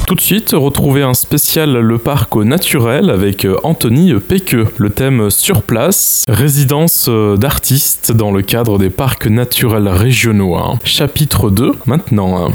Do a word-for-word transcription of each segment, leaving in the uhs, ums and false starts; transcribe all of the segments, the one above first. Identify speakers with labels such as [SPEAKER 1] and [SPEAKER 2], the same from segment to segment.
[SPEAKER 1] Tout de suite, retrouvez un spécial Le Parc au Naturel avec Anthony Pequeux. Le thème sur place, résidence d'artistes dans le cadre des parcs naturels régionaux. Chapitre deux, maintenant.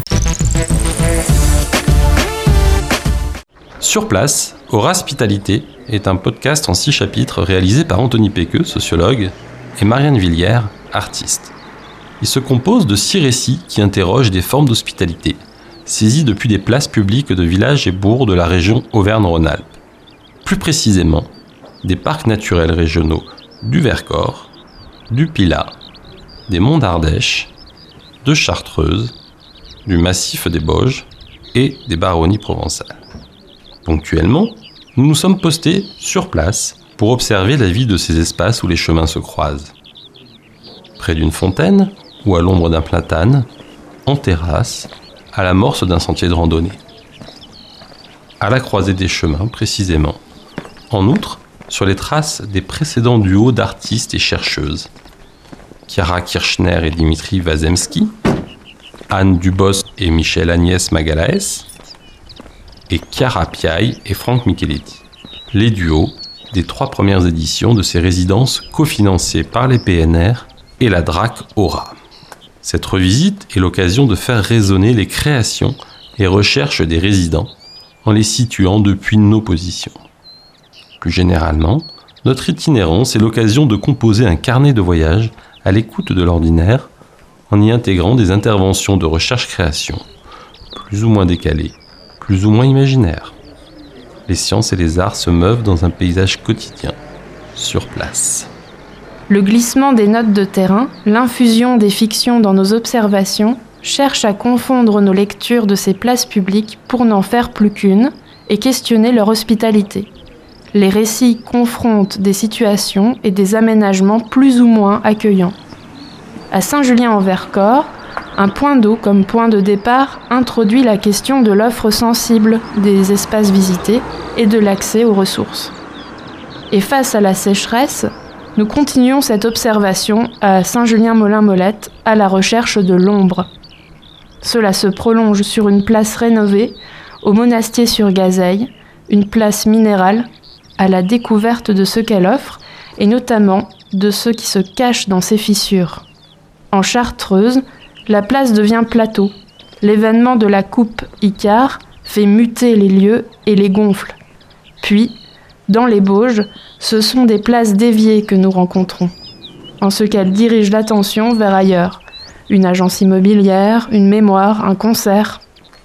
[SPEAKER 2] Sur place, Horaspitalité est un podcast en six chapitres réalisé par Anthony Pequeux, sociologue, et Marianne Villière, artiste. Il se compose de six récits qui interrogent des formes d'hospitalité, saisis depuis des places publiques de villages et bourgs de la région Auvergne-Rhône-Alpes. Plus précisément, des parcs naturels régionaux du Vercors, du Pilat, des Monts d'Ardèche, de Chartreuse, du massif des Bauges et des Baronnies provençales. Ponctuellement, nous nous sommes postés sur place pour observer la vie de ces espaces où les chemins se croisent. Près d'une fontaine ou à l'ombre d'un platane, en terrasse, à l'amorce d'un sentier de randonnée. À la croisée des chemins, précisément. En outre, sur les traces des précédents duos d'artistes et chercheuses. Chiara Kirchner et Dimitri Vazemski, Anne Dubos et Michel Agnès Magalaes, et Chiara Piaille et Franck Micheletti. Les duos des trois premières éditions de ces résidences cofinancées par les P N R et la D R A C Aura. Cette revisite est l'occasion de faire résonner les créations et recherches des résidents en les situant depuis nos positions. Plus généralement, notre itinérance est l'occasion de composer un carnet de voyage à l'écoute de l'ordinaire en y intégrant des interventions de recherche-création, plus ou moins décalées, plus ou moins imaginaires. Les sciences et les arts se meuvent dans un paysage quotidien, sur place.
[SPEAKER 3] Le glissement des notes de terrain, l'infusion des fictions dans nos observations, cherchent à confondre nos lectures de ces places publiques pour n'en faire plus qu'une et questionner leur hospitalité. Les récits confrontent des situations et des aménagements plus ou moins accueillants. À Saint-Julien-en-Vercors, un point d'eau comme point de départ introduit la question de l'offre sensible des espaces visités et de l'accès aux ressources. Et face à la sécheresse, nous continuons cette observation à Saint-Julien-Molin-Molette à la recherche de l'ombre. Cela se prolonge sur une place rénovée, au Monastier-sur-Gazeille, une place minérale, à la découverte de ce qu'elle offre et notamment de ceux qui se cachent dans ses fissures. En Chartreuse, la place devient plateau. L'événement de la coupe Icare fait muter les lieux et les gonfle. Puis, dans les Bauges, ce sont des places déviées que nous rencontrons, en ce qu'elles dirigent l'attention vers ailleurs. Une agence immobilière, une mémoire, un concert.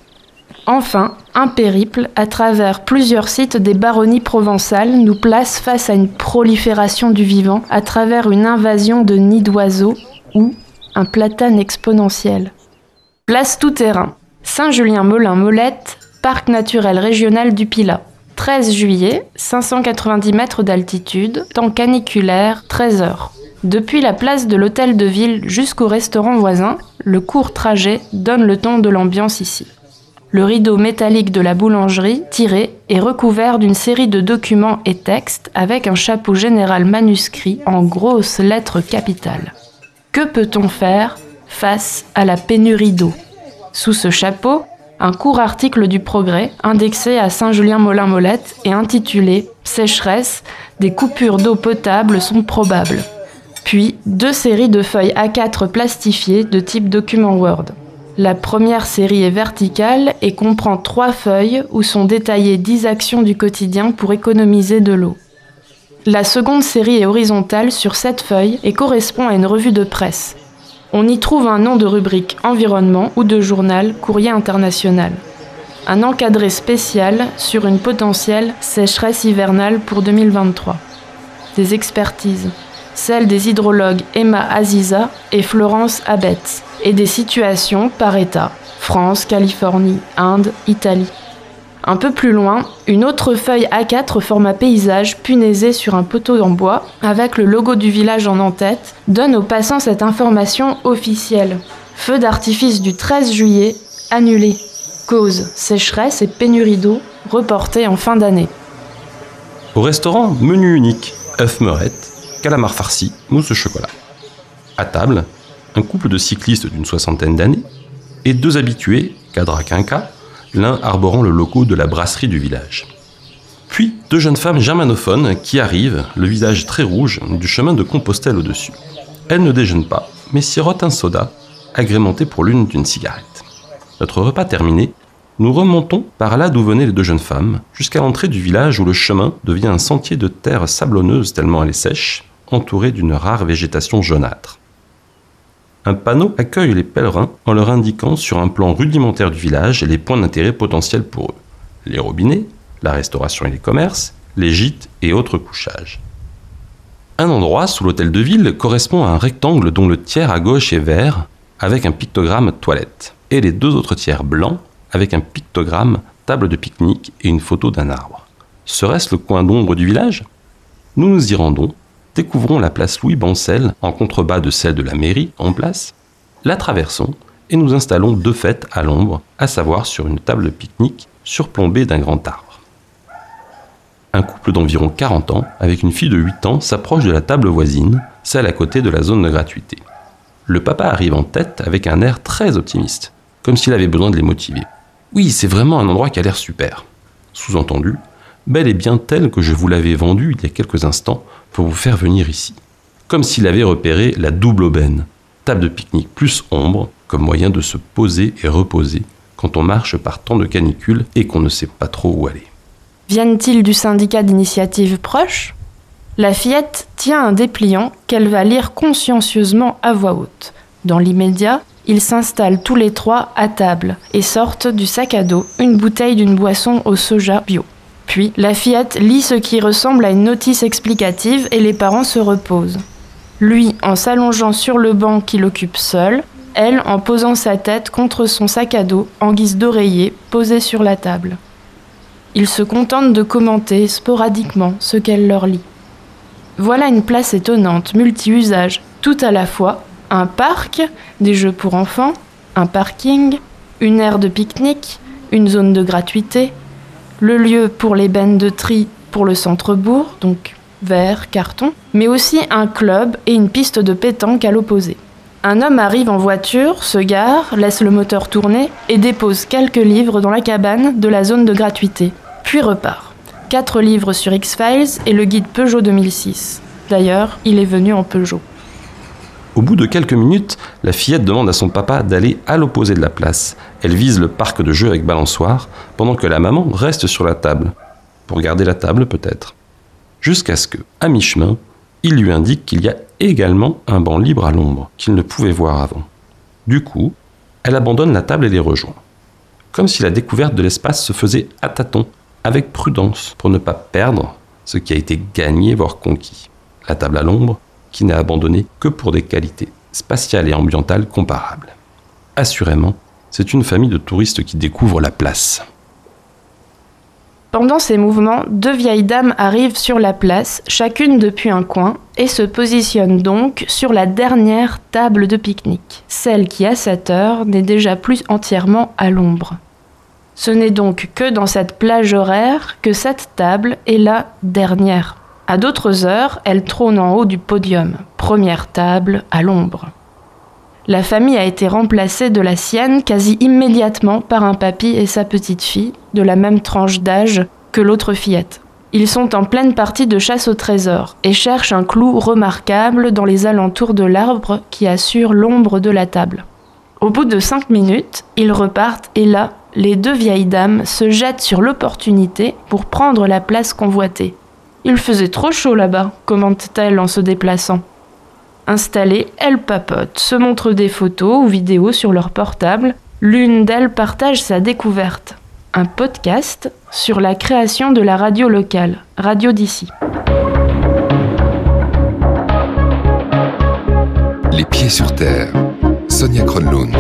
[SPEAKER 3] Enfin, un périple à travers plusieurs sites des baronnies provençales nous place face à une prolifération du vivant à travers une invasion de nids d'oiseaux ou un platane exponentiel. Place tout-terrain. Saint-Julien-Molin-Molette, parc naturel régional du Pilat. treize juillet, cinq cent quatre-vingt-dix mètres d'altitude, temps caniculaire, treize heures. Depuis la place de l'hôtel de ville jusqu'au restaurant voisin, le court trajet donne le ton de l'ambiance ici. Le rideau métallique de la boulangerie, tiré, est recouvert d'une série de documents et textes avec un chapeau général manuscrit en grosses lettres capitales. Que peut-on faire face à la pénurie d'eau ? Sous ce chapeau, un court article du Progrès, indexé à Saint-Julien-Molin-Molette et intitulé « Sécheresse, des coupures d'eau potable sont probables ». Puis, deux séries de feuilles A quatre plastifiées de type document Word. La première série est verticale et comprend trois feuilles où sont détaillées dix actions du quotidien pour économiser de l'eau. La seconde série est horizontale sur sept feuilles et correspond à une revue de presse. On y trouve un nom de rubrique environnement ou de journal courrier international. Un encadré spécial sur une potentielle sécheresse hivernale pour deux mille vingt-trois. Des expertises, celles des hydrologues Emma Aziza et Florence Abetz, et des situations par État, France, Californie, Inde, Italie. Un peu plus loin, une autre feuille A quatre format paysage punaisée sur un poteau en bois, avec le logo du village en en-tête, donne aux passants cette information officielle. Feu d'artifice du treize juillet, annulé. Cause, sécheresse et pénurie d'eau, reportée en fin d'année.
[SPEAKER 2] Au restaurant, menu unique, œufs meurettes, calamar farci, mousse au chocolat. À table, un couple de cyclistes d'une soixantaine d'années et deux habitués, Cadra Quinca, l'un arborant le logo de la brasserie du village. Puis, deux jeunes femmes germanophones qui arrivent, le visage très rouge, du chemin de Compostelle au-dessus. Elles ne déjeunent pas, mais sirotent un soda, agrémenté pour l'une d'une cigarette. Notre repas terminé, nous remontons par là d'où venaient les deux jeunes femmes, jusqu'à l'entrée du village où le chemin devient un sentier de terre sablonneuse tellement elle est sèche, entouré d'une rare végétation jaunâtre. Un panneau accueille les pèlerins en leur indiquant sur un plan rudimentaire du village les points d'intérêt potentiels pour eux. Les robinets, la restauration et les commerces, les gîtes et autres couchages. Un endroit sous l'hôtel de ville correspond à un rectangle dont le tiers à gauche est vert avec un pictogramme toilette et les deux autres tiers blancs avec un pictogramme table de pique-nique et une photo d'un arbre. Serait-ce le coin d'ombre du village ? Nous nous y rendons, découvrons la place Louis Bancel en contrebas de celle de la mairie en place, la traversons et nous installons de fait à l'ombre, à savoir sur une table de pique-nique surplombée d'un grand arbre. Un couple d'environ quarante ans, avec une fille de huit ans, s'approche de la table voisine, celle à côté de la zone de gratuité. Le papa arrive en tête avec un air très optimiste, comme s'il avait besoin de les motiver. Oui, c'est vraiment un endroit qui a l'air super. Sous-entendu, bel et bien tel que je vous l'avais vendu il y a quelques instants pour vous faire venir ici. Comme s'il avait repéré la double aubaine, table de pique-nique plus ombre, comme moyen de se poser et reposer quand on marche par temps de canicule et qu'on ne sait pas trop où aller.
[SPEAKER 3] Viennent-ils du syndicat d'initiative proche ? La fillette tient un dépliant qu'elle va lire consciencieusement à voix haute. Dans l'immédiat, ils s'installent tous les trois à table et sortent du sac à dos une bouteille d'une boisson au soja bio. Puis, la fillette lit ce qui ressemble à une notice explicative et les parents se reposent. Lui en s'allongeant sur le banc qu'il occupe seul, elle en posant sa tête contre son sac à dos en guise d'oreiller posé sur la table. Ils se contentent de commenter sporadiquement ce qu'elle leur lit. Voilà une place étonnante, multi-usage, tout à la fois un parc, des jeux pour enfants, un parking, une aire de pique-nique, une zone de gratuité, le lieu pour les bennes de tri pour le centre-bourg, donc verre, carton, mais aussi un club et une piste de pétanque à l'opposé. Un homme arrive en voiture, se gare, laisse le moteur tourner et dépose quelques livres dans la cabane de la zone de gratuité. Puis repart. Quatre livres sur X-Files et le guide Peugeot deux mille six. D'ailleurs, il est venu en Peugeot.
[SPEAKER 2] Au bout de quelques minutes, la fillette demande à son papa d'aller à l'opposé de la place. Elle vise le parc de jeux avec balançoire, pendant que la maman reste sur la table. Pour garder la table, peut-être. Jusqu'à ce que, à mi-chemin, il lui indique qu'il y a également un banc libre à l'ombre, qu'il ne pouvait voir avant. Du coup, elle abandonne la table et les rejoint. Comme si la découverte de l'espace se faisait à tâtons, avec prudence, pour ne pas perdre ce qui a été gagné, voire conquis. La table à l'ombre, qui n'est abandonnée que pour des qualités spatiales et ambientales comparables. Assurément, c'est une famille de touristes qui découvrent la place.
[SPEAKER 3] Pendant ces mouvements, deux vieilles dames arrivent sur la place, chacune depuis un coin, et se positionnent donc sur la dernière table de pique-nique, celle qui, à cette heure, n'est déjà plus entièrement à l'ombre. Ce n'est donc que dans cette plage horaire que cette table est la dernière. À d'autres heures, elle trône en haut du podium, première table à l'ombre. La famille a été remplacée de la sienne quasi immédiatement par un papy et sa petite-fille, de la même tranche d'âge que l'autre fillette. Ils sont en pleine partie de chasse au trésor et cherchent un clou remarquable dans les alentours de l'arbre qui assure l'ombre de la table. Au bout de cinq minutes, ils repartent et là, les deux vieilles dames se jettent sur l'opportunité pour prendre la place convoitée. « Il faisait trop chaud là-bas », commente-t-elle en se déplaçant. Installées, elles papotent, se montrent des photos ou vidéos sur leur portable. L'une d'elles partage sa découverte, un podcast sur la création de la radio locale, Radio d'ici.
[SPEAKER 4] Les pieds sur terre, Sonia Kronlund.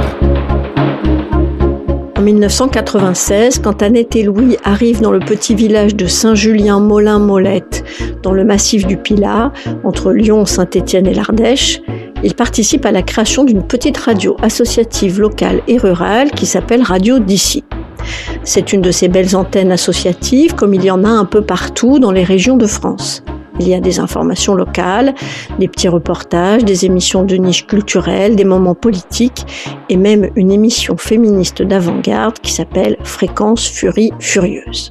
[SPEAKER 5] En mille neuf cent quatre-vingt-seize, quand Annette et Louis arrivent dans le petit village de Saint-Julien-Molin-Molette, dans le massif du Pilat, entre Lyon, Saint-Étienne et l'Ardèche, ils participent à la création d'une petite radio associative locale et rurale qui s'appelle Radio d'ici. C'est une de ces belles antennes associatives, comme il y en a un peu partout dans les régions de France. Il y a des informations locales, des petits reportages, des émissions de niche culturelle, des moments politiques et même une émission féministe d'avant-garde qui s'appelle Fréquence Furie Furieuse.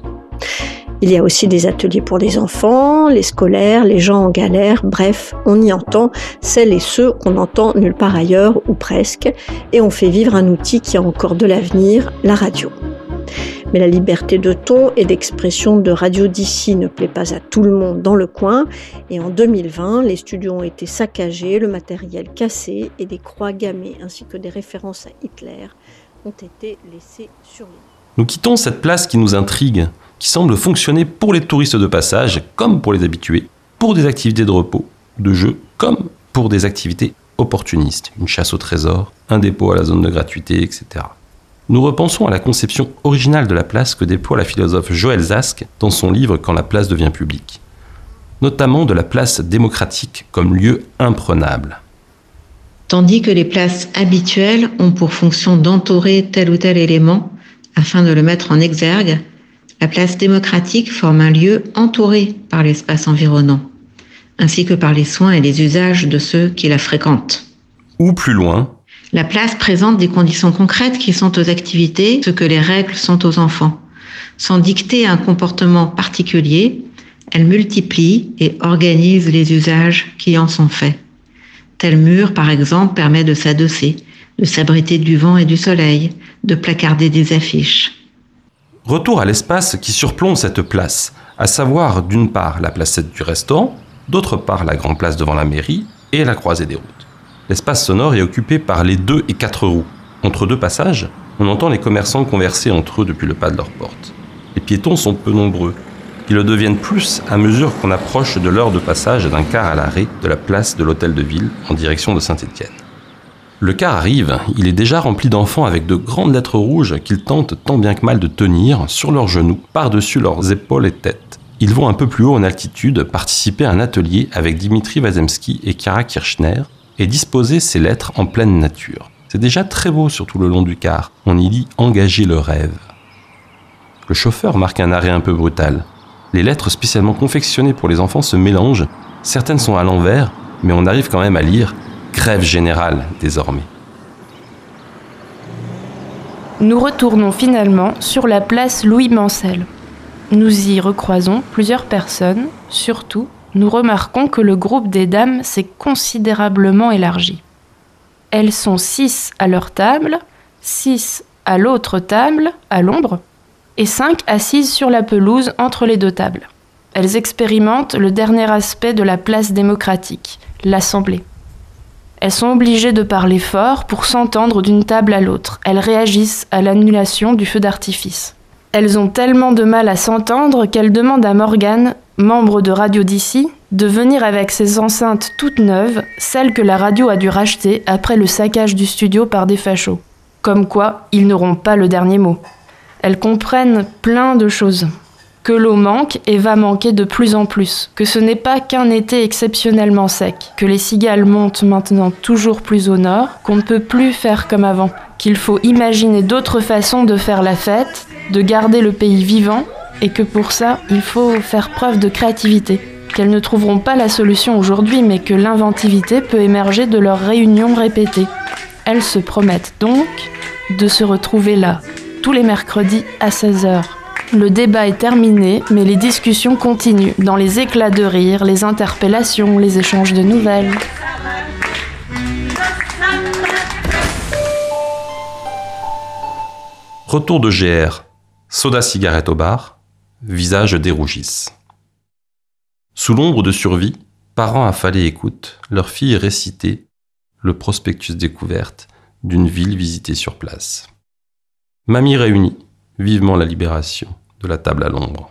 [SPEAKER 5] Il y a aussi des ateliers pour les enfants, les scolaires, les gens en galère, bref, on y entend celles et ceux qu'on entend nulle part ailleurs ou presque, et on fait vivre un outil qui a encore de l'avenir, la radio. Mais la liberté de ton et d'expression de Radio d'ici ne plaît pas à tout le monde dans le coin, et en deux mille vingt, les studios ont été saccagés, le matériel cassé et des croix gammées ainsi que des références à Hitler ont été laissées sur les...
[SPEAKER 2] Nous quittons cette place qui nous intrigue, qui semble fonctionner pour les touristes de passage comme pour les habitués, pour des activités de repos, de jeu, comme pour des activités opportunistes, une chasse au trésor, un dépôt à la zone de gratuité, et cetera. Nous repensons à la conception originale de la place que déploie la philosophe Joëlle Zask dans son livre « Quand la place devient publique », notamment de la place démocratique comme lieu imprenable.
[SPEAKER 6] Tandis que les places habituelles ont pour fonction d'entourer tel ou tel élément afin de le mettre en exergue, la place démocratique forme un lieu entouré par l'espace environnant, ainsi que par les soins et les usages de ceux qui la fréquentent.
[SPEAKER 2] Ou plus loin,
[SPEAKER 6] la place présente des conditions concrètes qui sont aux activités ce que les règles sont aux enfants. Sans dicter un comportement particulier, elle multiplie et organise les usages qui en sont faits. Tel mur, par exemple, permet de s'adosser, de s'abriter du vent et du soleil, de placarder des affiches.
[SPEAKER 2] Retour à l'espace qui surplombe cette place, à savoir d'une part la placette du restaurant, d'autre part la grande place devant la mairie et la croisée des routes. L'espace sonore est occupé par les deux et quatre roues. Entre deux passages, on entend les commerçants converser entre eux depuis le pas de leur porte. Les piétons sont peu nombreux. Ils le deviennent plus à mesure qu'on approche de l'heure de passage d'un car à l'arrêt de la place de l'Hôtel de Ville en direction de Saint-Étienne. Le car arrive, il est déjà rempli d'enfants avec de grandes lettres rouges qu'ils tentent tant bien que mal de tenir sur leurs genoux, par-dessus leurs épaules et têtes. Ils vont un peu plus haut en altitude participer à un atelier avec Dimitri Vazemski et Chiara Kirchner et disposer ces lettres en pleine nature. C'est déjà très beau sur tout le long du car, on y lit « Engager le rêve ». Le chauffeur marque un arrêt un peu brutal. Les lettres spécialement confectionnées pour les enfants se mélangent, certaines sont à l'envers, mais on arrive quand même à lire « Grève générale désormais ».
[SPEAKER 3] Nous retournons finalement sur la place Louis Mansel. Nous y recroisons plusieurs personnes, surtout, nous remarquons que le groupe des dames s'est considérablement élargi. Elles sont six à leur table, six à l'autre table, à l'ombre, et cinq assises sur la pelouse entre les deux tables. Elles expérimentent le dernier aspect de la place démocratique, l'Assemblée. Elles sont obligées de parler fort pour s'entendre d'une table à l'autre. Elles réagissent à l'annulation du feu d'artifice. Elles ont tellement de mal à s'entendre qu'elles demandent à Morgane, membre de Radio d'ici, de venir avec ses enceintes toutes neuves, celles que la radio a dû racheter après le saccage du studio par des fachos. Comme quoi, ils n'auront pas le dernier mot. Elles comprennent plein de choses. Que l'eau manque et va manquer de plus en plus, que ce n'est pas qu'un été exceptionnellement sec, que les cigales montent maintenant toujours plus au nord, qu'on ne peut plus faire comme avant, qu'il faut imaginer d'autres façons de faire la fête, de garder le pays vivant, et que pour ça, il faut faire preuve de créativité, qu'elles ne trouveront pas la solution aujourd'hui, mais que l'inventivité peut émerger de leurs réunions répétées. Elles se promettent donc de se retrouver là, tous les mercredis à seize heures. Le débat est terminé, mais les discussions continuent, dans les éclats de rire, les interpellations, les échanges de nouvelles.
[SPEAKER 2] Retour de G R, soda cigarette au bar, visage dérougisse. Sous l'ombre de survie, parents affalés écoutent leur fille réciter le prospectus découverte d'une ville visitée sur place. Mamie réunie, vivement la libération de la table à l'ombre.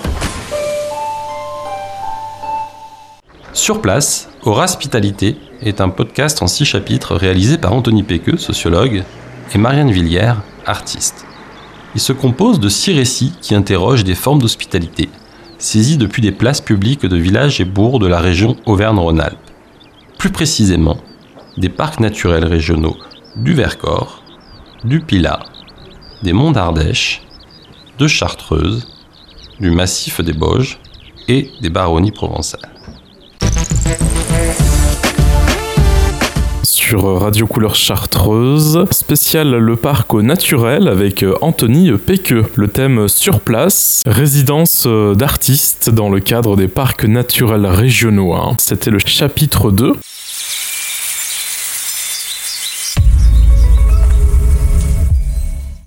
[SPEAKER 2] Sur place, Horaspitalité est un podcast en six chapitres réalisé par Anthony Pequeux, sociologue, et Marianne Villiers, artiste. Il se compose de six récits qui interrogent des formes d'hospitalité, saisies depuis des places publiques de villages et bourgs de la région Auvergne-Rhône-Alpes. Plus précisément, des parcs naturels régionaux du Vercors, du Pilat, des Monts d'Ardèche, de Chartreuse, du massif des Bauges et des Baronnies provençales.
[SPEAKER 1] sur Radio Couleur Chartreuse. Spécial le parc au naturel avec Anthony Pequeux. Le thème sur place, résidence d'artistes dans le cadre des parcs naturels régionaux. C'était le chapitre deux.